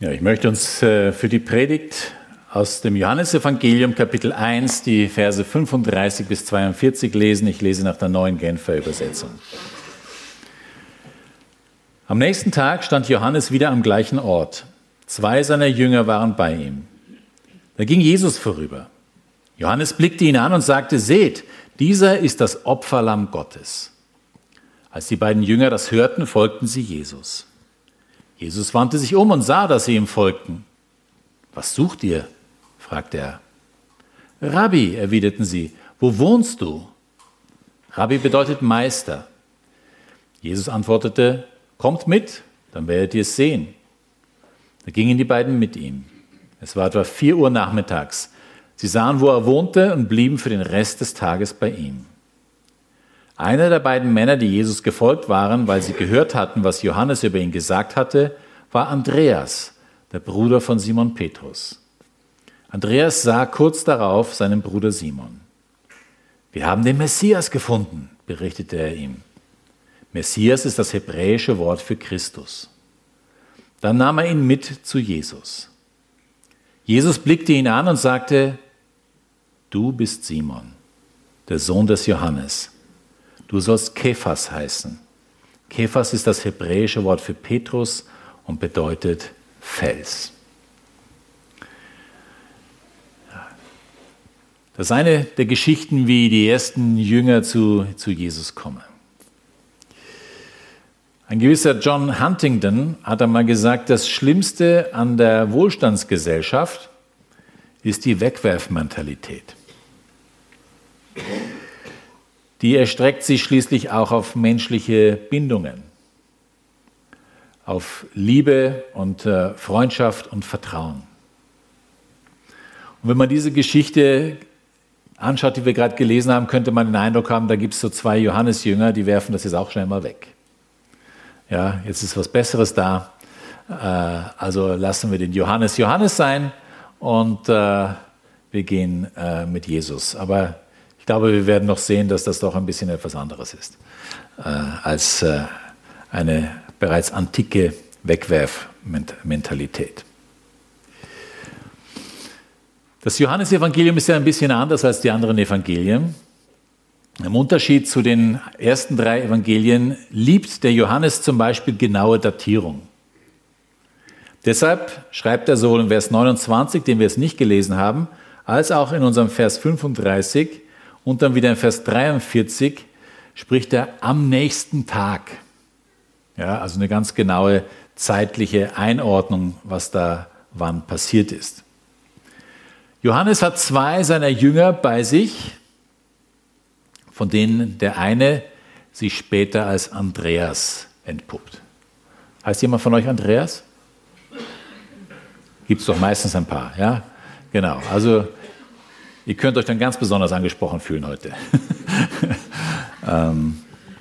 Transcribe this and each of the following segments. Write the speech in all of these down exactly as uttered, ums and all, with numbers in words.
Ja, ich möchte uns äh, für die Predigt aus dem Johannesevangelium Kapitel eins die Verse fünfunddreißig bis zweiundvierzig lesen. Ich lese nach der neuen Genfer Übersetzung. Am nächsten Tag stand Johannes wieder am gleichen Ort. Zwei seiner Jünger waren bei ihm. Da ging Jesus vorüber. Johannes blickte ihn an und sagte: Seht, dieser ist das Opferlamm Gottes. Als die beiden Jünger das hörten, folgten sie Jesus. Jesus wandte sich um und sah, dass sie ihm folgten. Was sucht ihr? Fragte er. Rabbi, erwiderten sie, wo wohnst du? Rabbi bedeutet Meister. Jesus antwortete: Kommt mit, dann werdet ihr es sehen. Da gingen die beiden mit ihm. Es war etwa vier Uhr nachmittags. Sie sahen, wo er wohnte, und blieben für den Rest des Tages bei ihm. Einer der beiden Männer, die Jesus gefolgt waren, weil sie gehört hatten, was Johannes über ihn gesagt hatte, war Andreas, der Bruder von Simon Petrus. Andreas sah kurz darauf seinen Bruder Simon. Wir haben den Messias gefunden, berichtete er ihm. Messias ist das hebräische Wort für Christus. Dann nahm er ihn mit zu Jesus. Jesus blickte ihn an und sagte: Du bist Simon, der Sohn des Johannes. Du sollst Kephas heißen. Kephas ist das hebräische Wort für Petrus und bedeutet Fels. Das ist eine der Geschichten, wie die ersten Jünger zu, zu Jesus kommen. Ein gewisser John Huntington hat einmal gesagt, das Schlimmste an der Wohlstandsgesellschaft ist die Wegwerfmentalität. Die erstreckt sich schließlich auch auf menschliche Bindungen, auf Liebe und äh, Freundschaft und Vertrauen. Und wenn man diese Geschichte anschaut, die wir gerade gelesen haben, könnte man den Eindruck haben, da gibt es so zwei Johannesjünger, die werfen das jetzt auch schnell mal weg. Ja, jetzt ist was Besseres da, äh, also lassen wir den Johannes Johannes sein und äh, wir gehen äh, mit Jesus. Aber ich glaube, wir werden noch sehen, dass das doch ein bisschen etwas anderes ist äh, als äh, eine bereits antike Wegwerfmentalität. Das Johannesevangelium ist ja ein bisschen anders als die anderen Evangelien. Im Unterschied zu den ersten drei Evangelien liebt der Johannes zum Beispiel genaue Datierung. Deshalb schreibt er sowohl in Vers neunundzwanzig, den wir jetzt nicht gelesen haben, als auch in unserem Vers fünfunddreißig und dann wieder in Vers dreiundvierzig spricht er am nächsten Tag. Ja, also eine ganz genaue zeitliche Einordnung, was da wann passiert ist. Johannes hat zwei seiner Jünger bei sich, von denen der eine sich später als Andreas entpuppt. Heißt jemand von euch Andreas? Gibt es doch meistens ein paar, ja? Genau, also ihr könnt euch dann ganz besonders angesprochen fühlen heute. ähm,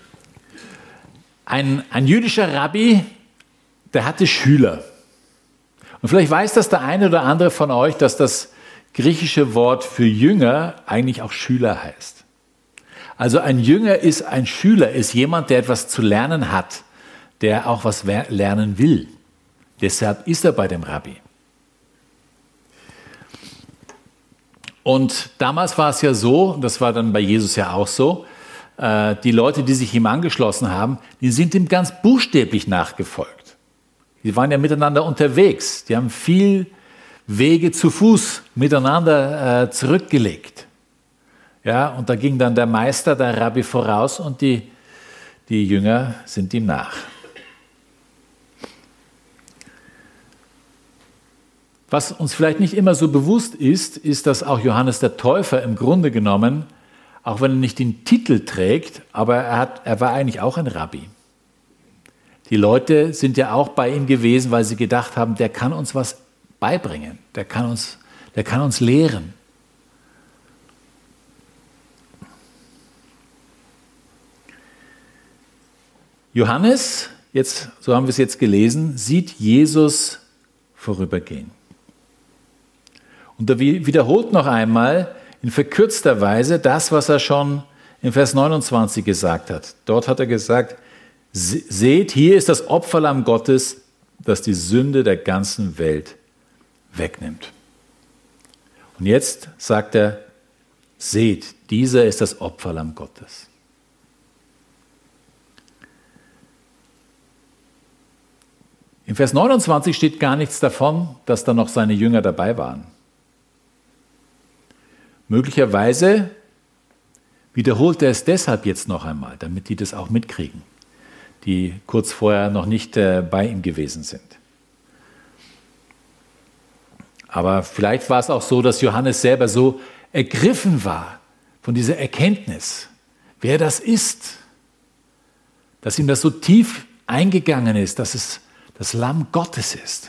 ein, ein jüdischer Rabbi, der hatte Schüler. Und vielleicht weiß das der eine oder andere von euch, dass das griechische Wort für Jünger eigentlich auch Schüler heißt. Also ein Jünger ist ein Schüler, ist jemand, der etwas zu lernen hat, der auch was lernen will. Deshalb ist er bei dem Rabbi. Und damals war es ja so, das war dann bei Jesus ja auch so, äh, die Leute, die sich ihm angeschlossen haben, die sind ihm ganz buchstäblich nachgefolgt. Die waren ja miteinander unterwegs, die haben viel Wege zu Fuß miteinander äh, zurückgelegt. Ja, und da ging dann der Meister, der Rabbi voraus und die, die Jünger sind ihm nach. Was uns vielleicht nicht immer so bewusst ist, ist, dass auch Johannes der Täufer im Grunde genommen, auch wenn er nicht den Titel trägt, aber er, hat, er war eigentlich auch ein Rabbi. Die Leute sind ja auch bei ihm gewesen, weil sie gedacht haben, der kann uns was beibringen, der kann uns, der kann uns lehren. Johannes, jetzt, so haben wir es jetzt gelesen, sieht Jesus vorübergehen. Und er wiederholt noch einmal in verkürzter Weise das, was er schon in Vers neunundzwanzig gesagt hat. Dort hat er gesagt: Seht, hier ist das Opferlamm Gottes, das die Sünde der ganzen Welt wegnimmt. Und jetzt sagt er, seht, dieser ist das Opferlamm Gottes. Im Vers neunundzwanzig steht gar nichts davon, dass da noch seine Jünger dabei waren. Möglicherweise wiederholt er es deshalb jetzt noch einmal, damit die das auch mitkriegen, die kurz vorher noch nicht äh, bei ihm gewesen sind. Aber vielleicht war es auch so, dass Johannes selber so ergriffen war von dieser Erkenntnis, wer das ist, dass ihm das so tief eingegangen ist, dass es das Lamm Gottes ist.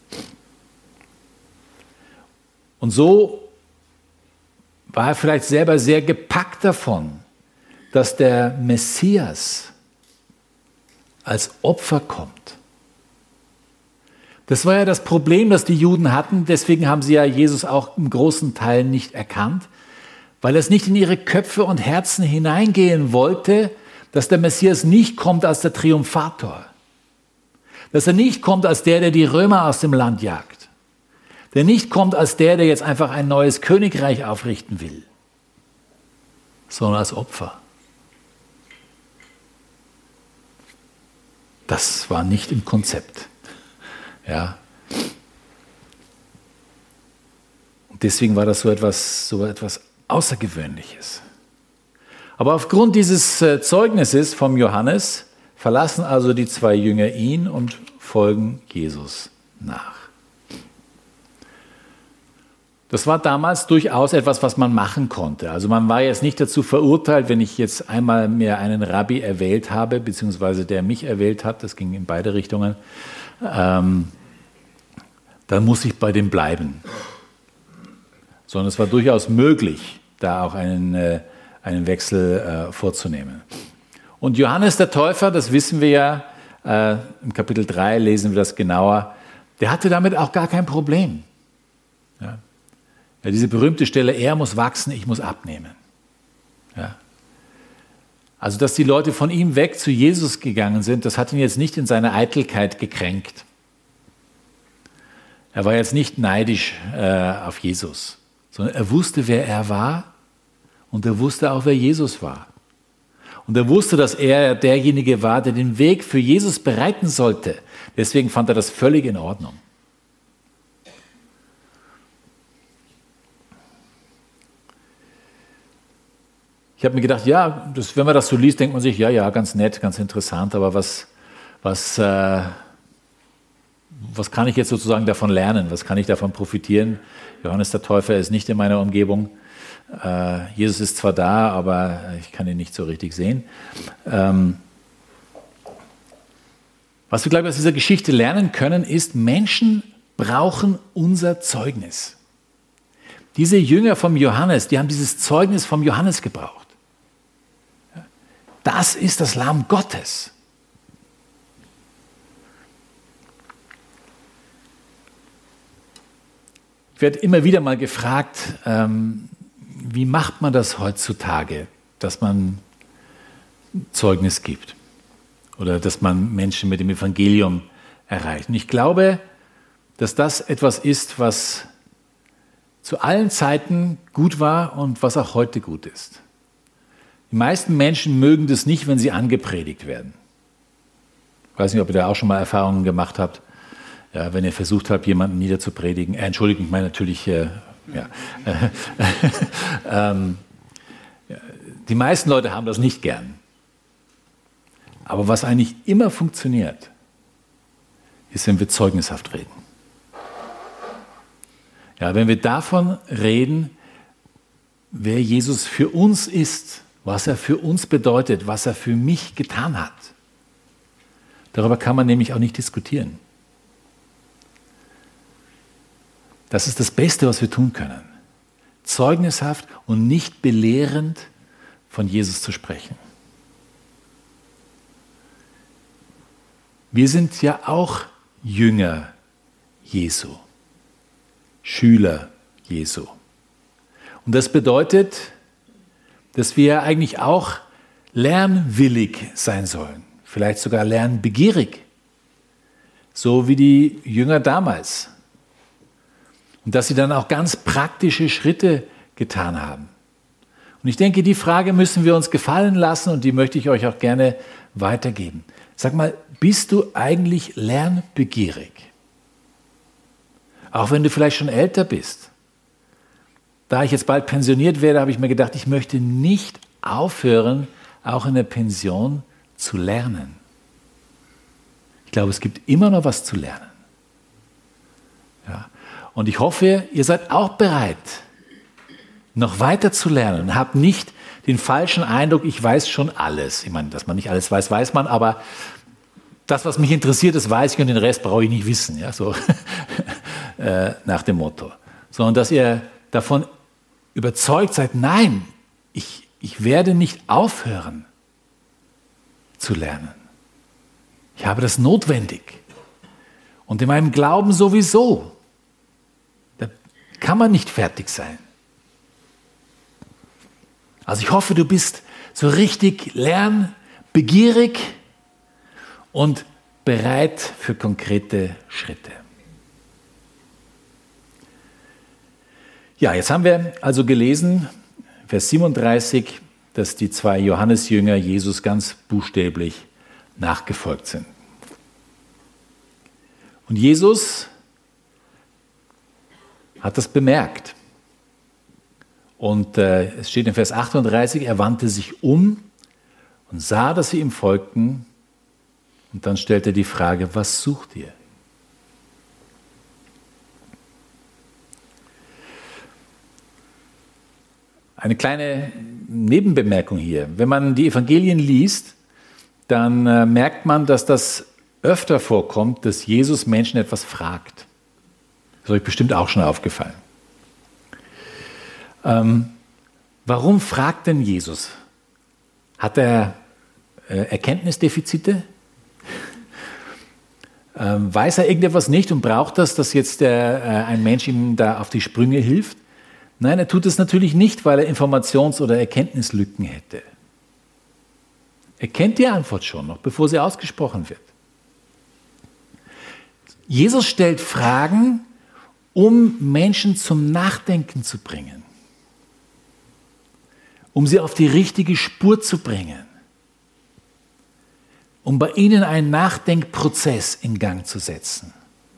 Und so war er vielleicht selber sehr gepackt davon, dass der Messias als Opfer kommt. Das war ja das Problem, das die Juden hatten. Deswegen haben sie ja Jesus auch im großen Teil nicht erkannt, weil es nicht in ihre Köpfe und Herzen hineingehen wollte, dass der Messias nicht kommt als der Triumphator. Dass er nicht kommt als der, der die Römer aus dem Land jagt. Der nicht kommt als der, der jetzt einfach ein neues Königreich aufrichten will, sondern als Opfer. Das war nicht im Konzept. Ja. Und deswegen war das so etwas, so etwas Außergewöhnliches. Aber aufgrund dieses Zeugnisses vom Johannes verlassen also die zwei Jünger ihn und folgen Jesus nach. Das war damals durchaus etwas, was man machen konnte. Also man war jetzt nicht dazu verurteilt, wenn ich jetzt einmal mir einen Rabbi erwählt habe, beziehungsweise der mich erwählt hat, das ging in beide Richtungen, ähm, dann muss ich bei dem bleiben. Sondern es war durchaus möglich, da auch einen, äh, einen Wechsel äh, vorzunehmen. Und Johannes der Täufer, das wissen wir ja, äh, im Kapitel drei lesen wir das genauer, der hatte damit auch gar kein Problem. Ja. Ja, diese berühmte Stelle, er muss wachsen, ich muss abnehmen. Ja. Also, dass die Leute von ihm weg zu Jesus gegangen sind, das hat ihn jetzt nicht in seiner Eitelkeit gekränkt. Er war jetzt nicht neidisch äh, auf Jesus, sondern er wusste, wer er war und er wusste auch, wer Jesus war. Und er wusste, dass er derjenige war, der den Weg für Jesus bereiten sollte. Deswegen fand er das völlig in Ordnung. Ich habe mir gedacht, ja, das, wenn man das so liest, denkt man sich, ja, ja, ganz nett, ganz interessant, aber was, was, äh, was kann ich jetzt sozusagen davon lernen? Was kann ich davon profitieren? Johannes der Täufer ist nicht in meiner Umgebung. Äh, Jesus ist zwar da, aber ich kann ihn nicht so richtig sehen. Ähm, was wir, glaube ich, aus dieser Geschichte lernen können, ist, Menschen brauchen unser Zeugnis. Diese Jünger vom Johannes, die haben dieses Zeugnis vom Johannes gebraucht. Das ist das Lamm Gottes. Ich werde immer wieder mal gefragt, ähm, wie macht man das heutzutage, dass man Zeugnis gibt oder dass man Menschen mit dem Evangelium erreicht. Und ich glaube, dass das etwas ist, was zu allen Zeiten gut war und was auch heute gut ist. Die meisten Menschen mögen das nicht, wenn sie angepredigt werden. Ich weiß nicht, ob ihr da auch schon mal Erfahrungen gemacht habt, ja, wenn ihr versucht habt, jemanden niederzupredigen. Äh, Entschuldigung, ich meine natürlich, äh, ja. ähm, die meisten Leute haben das nicht gern. Aber was eigentlich immer funktioniert, ist, wenn wir zeugnishaft reden. Ja, wenn wir davon reden, wer Jesus für uns ist, was er für uns bedeutet, was er für mich getan hat. Darüber kann man nämlich auch nicht diskutieren. Das ist das Beste, was wir tun können. Zeugnishaft und nicht belehrend von Jesus zu sprechen. Wir sind ja auch Jünger Jesu. Schüler Jesu. Und das bedeutet, dass wir eigentlich auch lernwillig sein sollen, vielleicht sogar lernbegierig. so wie die Jünger damals. Und dass sie dann auch ganz praktische Schritte getan haben. Und ich denke, die Frage müssen wir uns gefallen lassen und die möchte ich euch auch gerne weitergeben. Sag mal, bist du eigentlich lernbegierig? Auch wenn du vielleicht schon älter bist. Da ich jetzt bald pensioniert werde, habe ich mir gedacht, ich möchte nicht aufhören, auch in der Pension zu lernen. Ich glaube, es gibt immer noch was zu lernen. Ja. Und ich hoffe, ihr seid auch bereit, noch weiter zu lernen. Habt nicht den falschen Eindruck, ich weiß schon alles. Ich meine, dass man nicht alles weiß, weiß man, aber das, was mich interessiert, das weiß ich und den Rest brauche ich nicht wissen. Ja, so äh, nach dem Motto. Sondern dass ihr davon überzeugt seid, nein, ich, ich werde nicht aufhören zu lernen. Ich habe das notwendig. Und in meinem Glauben sowieso. Da kann man nicht fertig sein. Also ich hoffe, du bist so richtig lernbegierig und bereit für konkrete Schritte. Ja, jetzt haben wir also gelesen, Vers siebenunddreißig, dass die zwei Johannesjünger Jesus ganz buchstäblich nachgefolgt sind. Und Jesus hat das bemerkt. Und äh, es steht in Vers achtunddreißig, er wandte sich um und sah, dass sie ihm folgten. Und dann stellt er die Frage, was sucht ihr? Eine kleine Nebenbemerkung hier. Wenn man die Evangelien liest, dann äh, merkt man, dass das öfter vorkommt, dass Jesus Menschen etwas fragt. Das ist euch bestimmt auch schon aufgefallen. Ähm, warum fragt denn Jesus? Hat er äh, Erkenntnisdefizite? ähm, weiß er irgendetwas nicht und braucht das, dass jetzt der, äh, ein Mensch ihm da auf die Sprünge hilft? Nein, er tut es natürlich nicht, weil er Informations- oder Erkenntnislücken hätte. Er kennt die Antwort schon, noch bevor sie ausgesprochen wird. Jesus stellt Fragen, um Menschen zum Nachdenken zu bringen, um sie auf die richtige Spur zu bringen, um bei ihnen einen Nachdenkprozess in Gang zu setzen.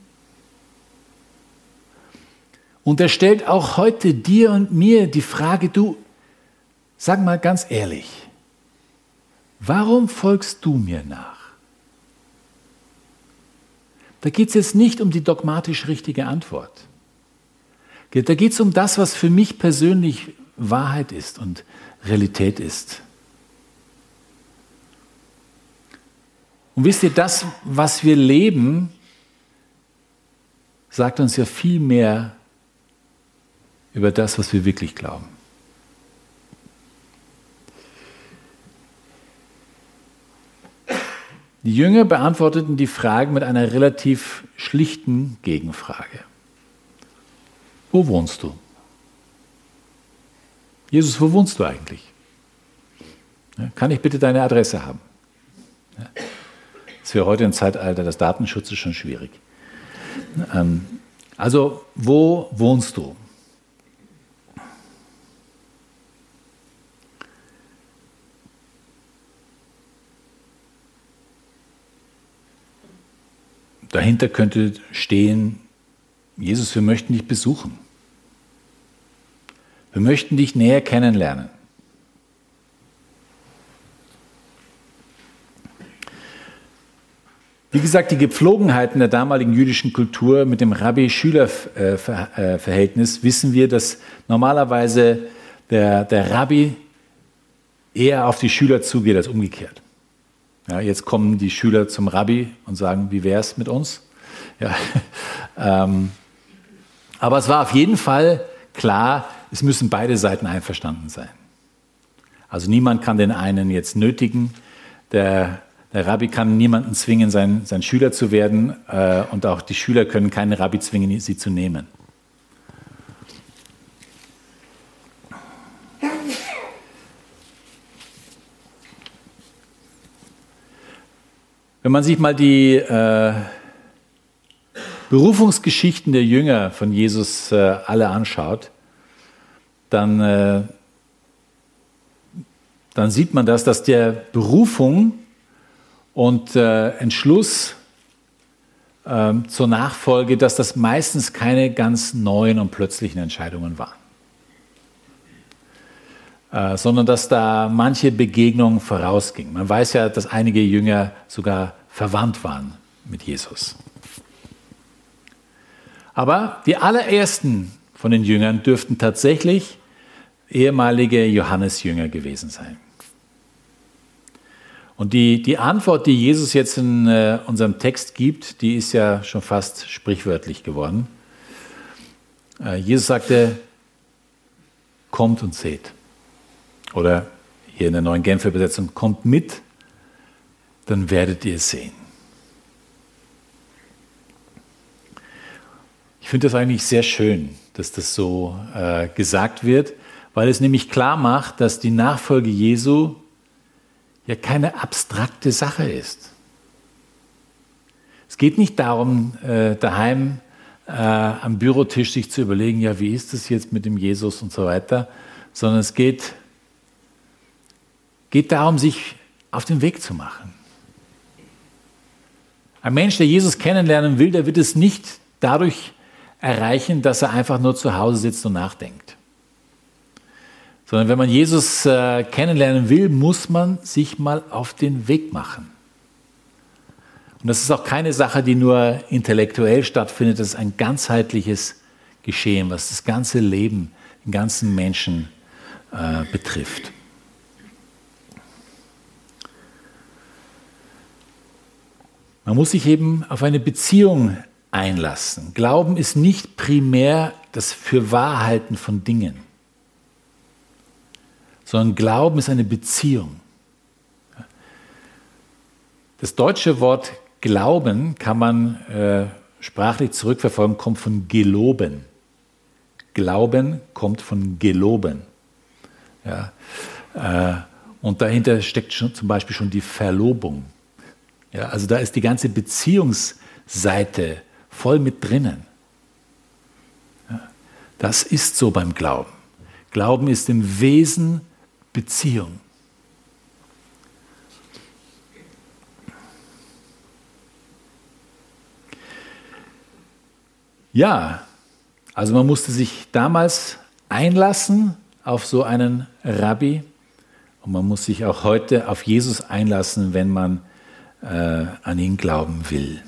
Und er stellt auch heute dir und mir die Frage, du, sag mal ganz ehrlich, warum folgst du mir nach? Da geht es jetzt nicht um die dogmatisch richtige Antwort. Da geht es um das, was für mich persönlich Wahrheit ist und Realität ist. Und wisst ihr, das, was wir leben, sagt uns ja viel mehr über das, was wir wirklich glauben. Die Jünger beantworteten die Fragen mit einer relativ schlichten Gegenfrage. Wo wohnst du? Jesus, wo wohnst du eigentlich? Ja, kann ich bitte deine Adresse haben? Ja, das wäre heute im Zeitalter des Datenschutzes schon schwierig. Ähm, also, wo wohnst du? Dahinter könnte stehen, Jesus, wir möchten dich besuchen. Wir möchten dich näher kennenlernen. Wie gesagt, die Gepflogenheiten der damaligen jüdischen Kultur mit dem Rabbi-Schüler-Verhältnis wissen wir, dass normalerweise der, der Rabbi eher auf die Schüler zugeht als umgekehrt. Ja, jetzt kommen die Schüler zum Rabbi und sagen, wie wäre es mit uns? Ja, ähm, aber es war auf jeden Fall klar, es müssen beide Seiten einverstanden sein. Also niemand kann den einen jetzt nötigen. Der, der Rabbi kann niemanden zwingen, sein, sein Schüler zu werden. Äh, und auch die Schüler können keinen Rabbi zwingen, sie zu nehmen. Wenn man sich mal die, äh, Berufungsgeschichten der Jünger von Jesus äh, alle anschaut, dann, äh, dann sieht man das, dass der Berufung und äh, Entschluss äh, zur Nachfolge, dass das meistens keine ganz neuen und plötzlichen Entscheidungen waren, äh, sondern dass da manche Begegnungen vorausgingen. Man weiß ja, dass einige Jünger sogar verwandt waren mit Jesus. Aber die allerersten von den Jüngern dürften tatsächlich ehemalige Johannesjünger gewesen sein. Und die, die Antwort, die Jesus jetzt in äh, unserem Text gibt, die ist ja schon fast sprichwörtlich geworden. Äh, Jesus sagte, kommt und seht. Oder hier in der neuen Genfer Übersetzung, kommt mit, dann werdet ihr sehen. Ich finde das eigentlich sehr schön, dass das so äh, gesagt wird, weil es nämlich klar macht, dass die Nachfolge Jesu ja keine abstrakte Sache ist. Es geht nicht darum, äh, daheim äh, am Bürotisch sich zu überlegen, ja, wie ist das jetzt mit dem Jesus und so weiter, sondern es geht, geht darum, sich auf den Weg zu machen. Ein Mensch, der Jesus kennenlernen will, der wird es nicht dadurch erreichen, dass er einfach nur zu Hause sitzt und nachdenkt. Sondern wenn man Jesus äh, kennenlernen will, muss man sich mal auf den Weg machen. Und das ist auch keine Sache, die nur intellektuell stattfindet, das ist ein ganzheitliches Geschehen, was das ganze Leben, den ganzen Menschen äh, betrifft. Man muss sich eben auf eine Beziehung einlassen. Glauben ist nicht primär das Fürwahrhalten von Dingen, sondern Glauben ist eine Beziehung. Das deutsche Wort Glauben kann man äh, sprachlich zurückverfolgen, kommt von geloben. Glauben kommt von geloben. Ja, äh, und dahinter steckt schon, zum Beispiel schon die Verlobung. Ja, also da ist die ganze Beziehungsseite voll mit drinnen. Ja, das ist so beim Glauben. Glauben ist im Wesen Beziehung. Ja, also man musste sich damals einlassen auf so einen Rabbi und man muss sich auch heute auf Jesus einlassen, wenn man äh, an ihn glauben will.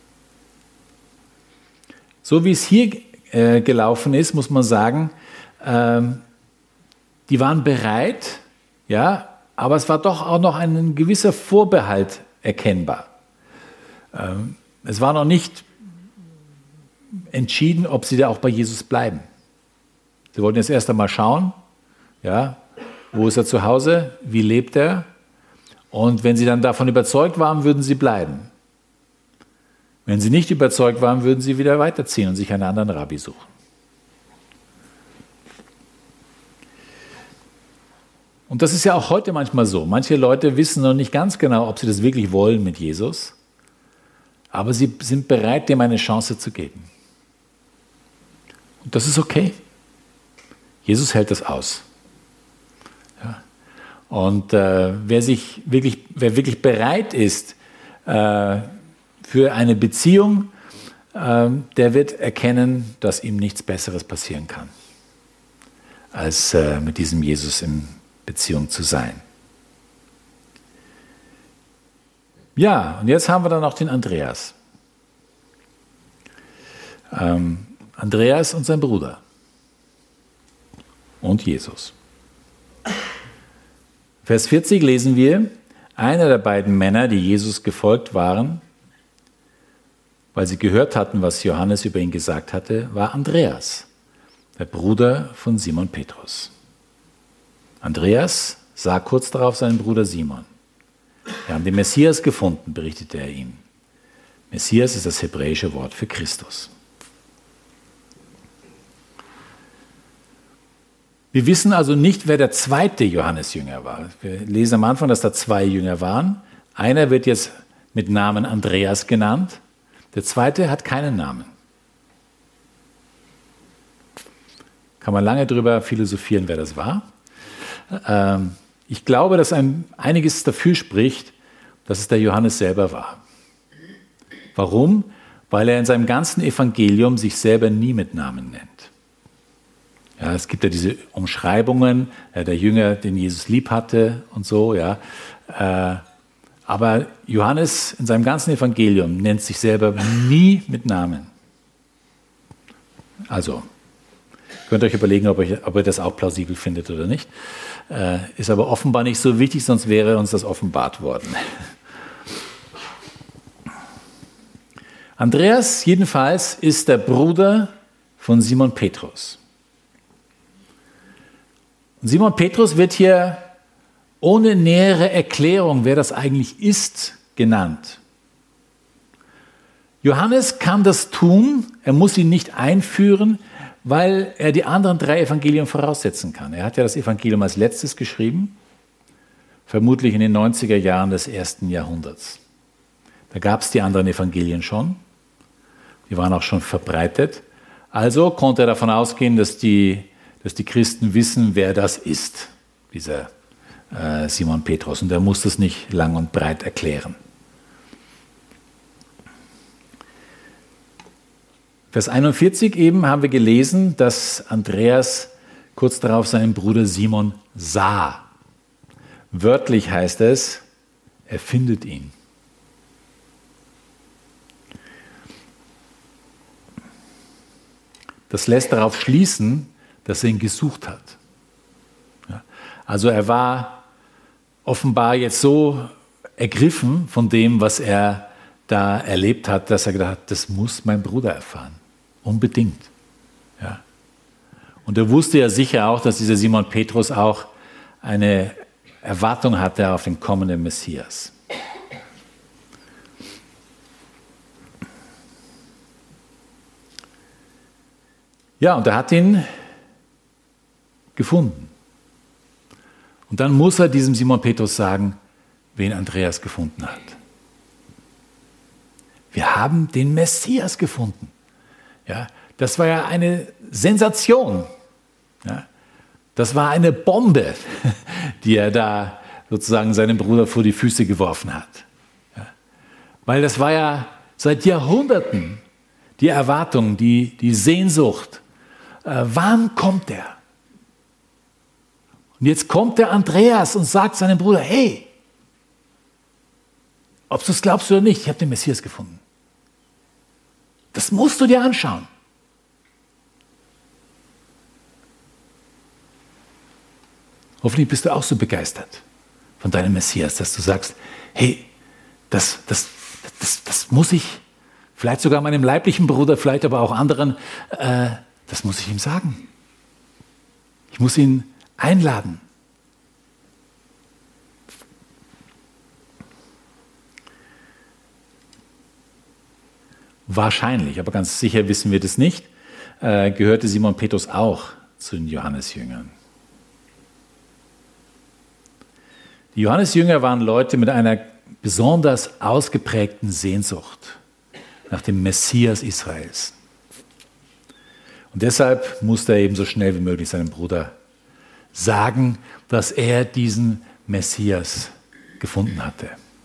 So wie es hier äh, gelaufen ist, muss man sagen, ähm, die waren bereit, ja, aber es war doch auch noch ein gewisser Vorbehalt erkennbar. Ähm, es war noch nicht entschieden, ob sie da auch bei Jesus bleiben. Sie wollten jetzt erst einmal schauen, ja, wo ist er zu Hause, wie lebt er, und wenn sie dann davon überzeugt waren, würden sie bleiben. Wenn sie nicht überzeugt waren, würden sie wieder weiterziehen und sich einen anderen Rabbi suchen. Und das ist ja auch heute manchmal so. Manche Leute wissen noch nicht ganz genau, ob sie das wirklich wollen mit Jesus, aber sie sind bereit, dem eine Chance zu geben. Und das ist okay. Jesus hält das aus. Ja. Und äh, wer sich wirklich, wer wirklich bereit ist äh, für eine Beziehung, äh, der wird erkennen, dass ihm nichts Besseres passieren kann, als äh, mit diesem Jesus in Beziehung zu sein. Ja, und jetzt haben wir dann noch den Andreas. Ähm, Andreas und sein Bruder. Und Jesus. Vers vierzig lesen wir, einer der beiden Männer, die Jesus gefolgt waren, weil sie gehört hatten, was Johannes über ihn gesagt hatte, war Andreas, der Bruder von Simon Petrus. Andreas sah kurz darauf seinen Bruder Simon. Wir haben den Messias gefunden, berichtete er ihm. Messias ist das hebräische Wort für Christus. Wir wissen also nicht, wer der zweite Johannesjünger war. Wir lesen am Anfang, dass da zwei Jünger waren. Einer wird jetzt mit Namen Andreas genannt. Der zweite hat keinen Namen. Kann man lange drüber philosophieren, wer das war. Ähm, ich glaube, dass ein, einiges dafür spricht, dass es der Johannes selber war. Warum? Weil er in seinem ganzen Evangelium sich selber nie mit Namen nennt. Ja, es gibt ja diese Umschreibungen, äh, der Jünger, den Jesus lieb hatte und so. Ja. Äh, aber Johannes in seinem ganzen Evangelium nennt sich selber nie mit Namen. Also, könnt ihr euch überlegen, ob, euch, ob ihr das auch plausibel findet oder nicht. Äh, ist aber offenbar nicht so wichtig, sonst wäre uns das offenbart worden. Andreas jedenfalls ist der Bruder von Simon Petrus. Und Simon Petrus wird hier ohne nähere Erklärung, wer das eigentlich ist, genannt. Johannes kann das tun, er muss ihn nicht einführen, weil er die anderen drei Evangelien voraussetzen kann. Er hat ja das Evangelium als letztes geschrieben, vermutlich in den neunziger Jahren des ersten Jahrhunderts. Da gab es die anderen Evangelien schon, die waren auch schon verbreitet. Also konnte er davon ausgehen, dass die, dass die Christen wissen, wer das ist, dieser äh, Simon Petrus. Und er muss das nicht lang und breit erklären. Vers einundvierzig eben haben wir gelesen, dass Andreas kurz darauf seinen Bruder Simon sah. Wörtlich heißt es, er findet ihn. Das lässt darauf schließen, dass er ihn gesucht hat. Ja, also er war offenbar jetzt so ergriffen von dem, was er da erlebt hat, dass er gedacht hat, das muss mein Bruder erfahren. Unbedingt. Ja. Und er wusste ja sicher auch, dass dieser Simon Petrus auch eine Erwartung hatte auf den kommenden Messias. Ja, und er hat ihn gefunden. Und dann muss er diesem Simon Petrus sagen, wen Andreas gefunden hat. Wir haben den Messias gefunden. Ja, das war ja eine Sensation. Ja, das war eine Bombe, die er da sozusagen seinem Bruder vor die Füße geworfen hat. Ja, weil das war ja seit Jahrhunderten die Erwartung, die, die Sehnsucht. Äh, wann kommt er? Und jetzt kommt der Andreas und sagt seinem Bruder, hey, ob du es glaubst oder nicht, ich habe den Messias gefunden. Das musst du dir anschauen. Hoffentlich bist du auch so begeistert von deinem Messias, dass du sagst, hey, das, das, das, das muss ich, vielleicht sogar meinem leiblichen Bruder, vielleicht aber auch anderen, äh, das muss ich ihm sagen. Ich muss ihn einladen. Wahrscheinlich, aber ganz sicher wissen wir das nicht, äh, gehörte Simon Petrus auch zu den Johannesjüngern. Die Johannesjünger waren Leute mit einer besonders ausgeprägten Sehnsucht nach dem Messias Israels. Und deshalb musste er eben so schnell wie möglich seinem Bruder sagen, dass er diesen Messias gefunden hatte.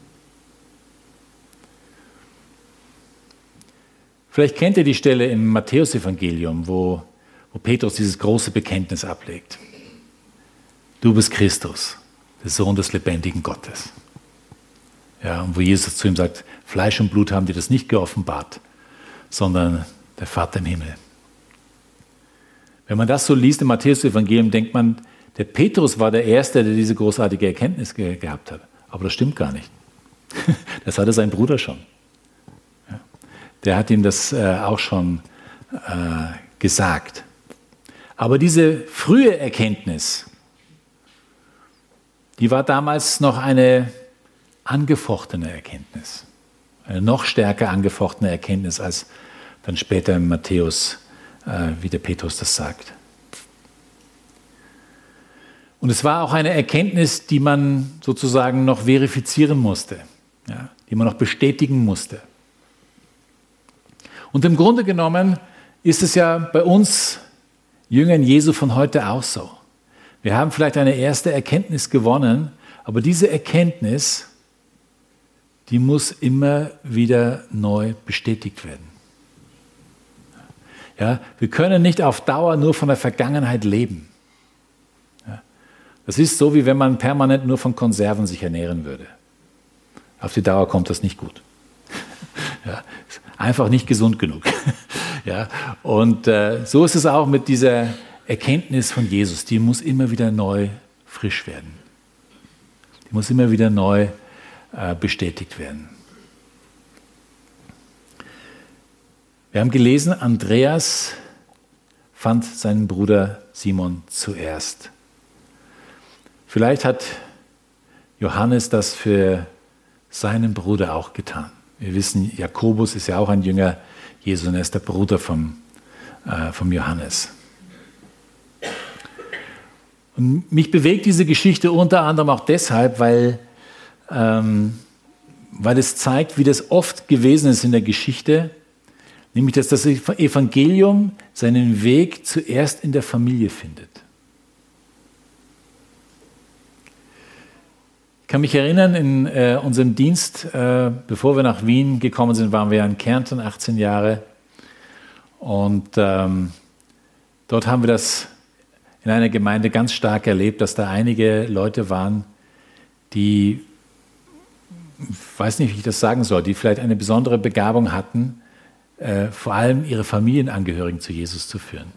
Vielleicht kennt ihr die Stelle im Matthäusevangelium, wo, wo Petrus dieses große Bekenntnis ablegt. Du bist Christus, der Sohn des lebendigen Gottes. Ja, und wo Jesus zu ihm sagt, Fleisch und Blut haben dir das nicht geoffenbart, sondern der Vater im Himmel. Wenn man das so liest im Matthäusevangelium, denkt man, der Petrus war der Erste, der diese großartige Erkenntnis ge- gehabt hat. Aber das stimmt gar nicht. Das hatte sein Bruder schon. Ja. Der hat ihm das äh, auch schon äh, gesagt. Aber diese frühe Erkenntnis, die war damals noch eine angefochtene Erkenntnis. Eine noch stärker angefochtene Erkenntnis, als dann später in Matthäus, äh, wie der Petrus das sagt. Und es war auch eine Erkenntnis, die man sozusagen noch verifizieren musste, ja, die man noch bestätigen musste. Und im Grunde genommen ist es ja bei uns Jüngern Jesu von heute auch so. Wir haben vielleicht eine erste Erkenntnis gewonnen, aber diese Erkenntnis, die muss immer wieder neu bestätigt werden. Ja, wir können nicht auf Dauer nur von der Vergangenheit leben. Ja, das ist so, wie wenn man permanent nur von Konserven sich ernähren würde. Auf die Dauer kommt das nicht gut. Ja, ist einfach nicht gesund genug. Ja, und äh, so ist es auch mit dieser Erkenntnis von Jesus. Die muss immer wieder neu frisch werden. Die muss immer wieder neu äh, bestätigt werden. Wir haben gelesen, Andreas fand seinen Bruder Simon zuerst. Vielleicht hat Johannes das für seinen Bruder auch getan. Wir wissen, Jakobus ist ja auch ein Jünger Jesu und er ist der Bruder vom, äh, vom Johannes. Und mich bewegt diese Geschichte unter anderem auch deshalb, weil, ähm, weil es zeigt, wie das oft gewesen ist in der Geschichte, nämlich dass das Evangelium seinen Weg zuerst in der Familie findet. Ich kann mich erinnern, in äh, unserem Dienst, äh, bevor wir nach Wien gekommen sind, waren wir in Kärnten achtzehn Jahre. Und ähm, dort haben wir das in einer Gemeinde ganz stark erlebt, dass da einige Leute waren, die, ich weiß nicht, wie ich das sagen soll, die vielleicht eine besondere Begabung hatten, äh, vor allem ihre Familienangehörigen zu Jesus zu führen.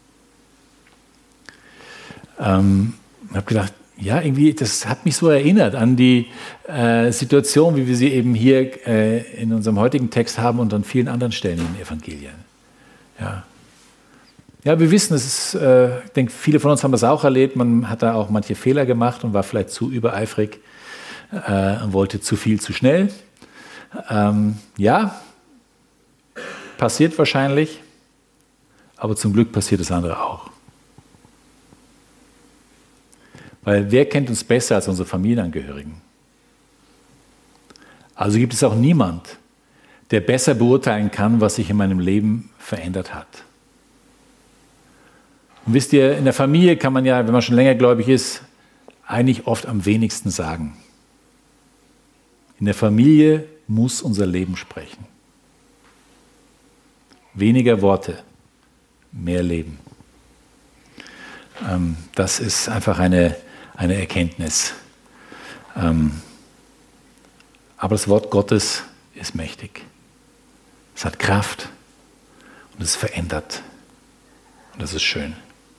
Ähm, ich habe gedacht, ja, irgendwie, das hat mich so erinnert an die äh, Situation, wie wir sie eben hier äh, in unserem heutigen Text haben und an vielen anderen Stellen in den Evangelien. Ja, ja wir wissen, es ist, äh, ich denke, viele von uns haben das auch erlebt. Man hat da auch manche Fehler gemacht und war vielleicht zu übereifrig äh, und wollte zu viel, zu schnell. Ähm, ja, passiert wahrscheinlich, aber zum Glück passiert das andere auch. Weil wer kennt uns besser als unsere Familienangehörigen? Also gibt es auch niemand, der besser beurteilen kann, was sich in meinem Leben verändert hat. Und wisst ihr, in der Familie kann man ja, wenn man schon länger gläubig ist, eigentlich oft am wenigsten sagen. In der Familie muss unser Leben sprechen. Weniger Worte, mehr Leben. Ähm, das ist einfach eine Eine Erkenntnis. Ähm, aber das Wort Gottes ist mächtig. Es hat Kraft und es verändert. Und das ist schön.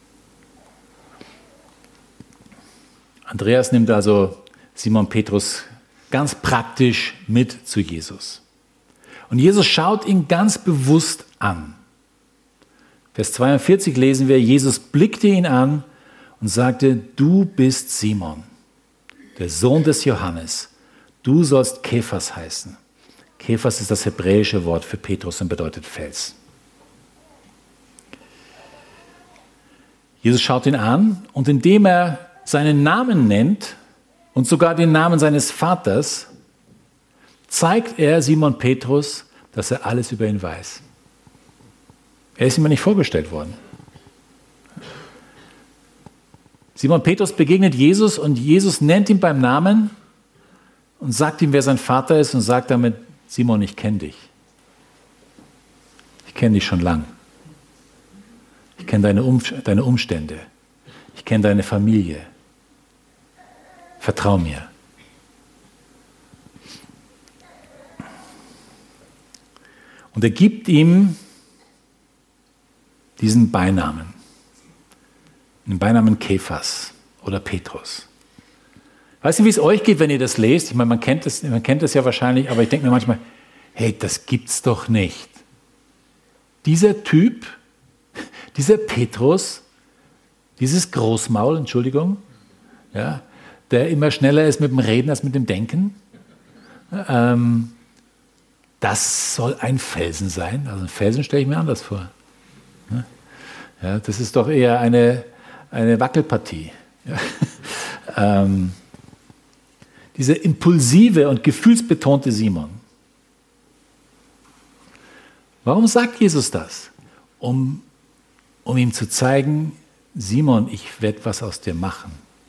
Andreas nimmt also Simon Petrus ganz praktisch mit zu Jesus. Und Jesus schaut ihn ganz bewusst an. Vers zweiundvierzig lesen wir, Jesus blickte ihn an und sagte, du bist Simon, der Sohn des Johannes. Du sollst Kephas heißen. Kephas ist das hebräische Wort für Petrus und bedeutet Fels. Jesus schaut ihn an und indem er seinen Namen nennt und sogar den Namen seines Vaters, zeigt er Simon Petrus, dass er alles über ihn weiß. Er ist ihm nicht vorgestellt worden. Simon Petrus begegnet Jesus und Jesus nennt ihn beim Namen und sagt ihm, wer sein Vater ist und sagt damit, Simon, ich kenne dich. Ich kenne dich schon lang. Ich kenne deine, um, deine Umstände. Ich kenne deine Familie. Vertrau mir. Und er gibt ihm diesen Beinamen. Den Beinamen Kephas oder Petrus. Ich weiß nicht, wie es euch geht, wenn ihr das lest. Ich meine, man kennt das, man kennt das ja wahrscheinlich, aber ich denke mir manchmal, hey, das gibt's doch nicht. Dieser Typ, dieser Petrus, dieses Großmaul, Entschuldigung, ja, der immer schneller ist mit dem Reden als mit dem Denken, ähm, das soll ein Felsen sein. Also ein Felsen stelle ich mir anders vor. Ja, das ist doch eher eine Eine Wackelpartie. Ja. ähm, dieser impulsive und gefühlsbetonte Simon. Warum sagt Jesus das? Um um ihm zu zeigen, Simon, ich werde was aus dir machen.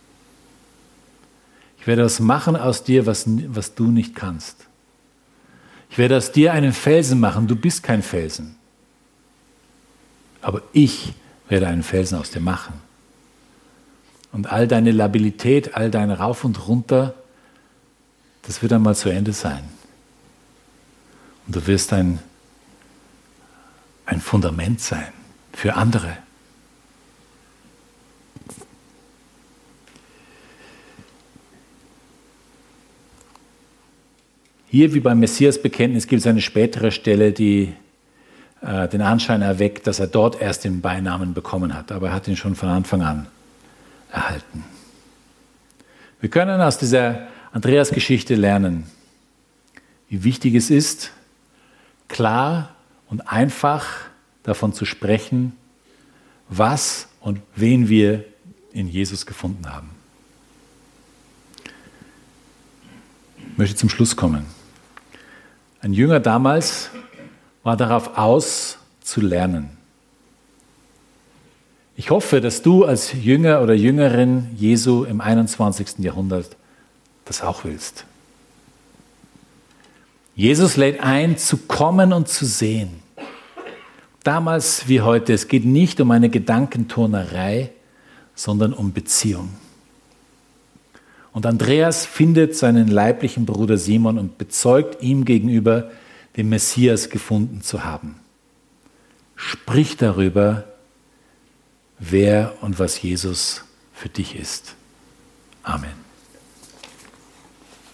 Ich werde was machen aus dir, was, was du nicht kannst. Ich werde aus dir einen Felsen machen. Du bist kein Felsen. Aber ich werde einen Felsen aus dir machen. Und all deine Labilität, all dein Rauf und Runter, das wird einmal zu Ende sein. Und du wirst ein, ein Fundament sein für andere. Hier, wie beim Messias-Bekenntnis, gibt es eine spätere Stelle, die äh, den Anschein erweckt, dass er dort erst den Beinamen bekommen hat. Aber er hat ihn schon von Anfang an erhalten. Wir können aus dieser Andreas-Geschichte lernen, wie wichtig es ist, klar und einfach davon zu sprechen, was und wen wir in Jesus gefunden haben. Ich möchte zum Schluss kommen. Ein Jünger damals war darauf aus, zu lernen. Ich hoffe, dass du als Jünger oder Jüngerin Jesu im einundzwanzigsten Jahrhundert das auch willst. Jesus lädt ein, zu kommen und zu sehen. Damals wie heute, es geht nicht um eine Gedankenturnerei, sondern um Beziehung. Und Andreas findet seinen leiblichen Bruder Simon und bezeugt ihm gegenüber, den Messias gefunden zu haben. Sprich darüber, wer und was Jesus für dich ist. Amen.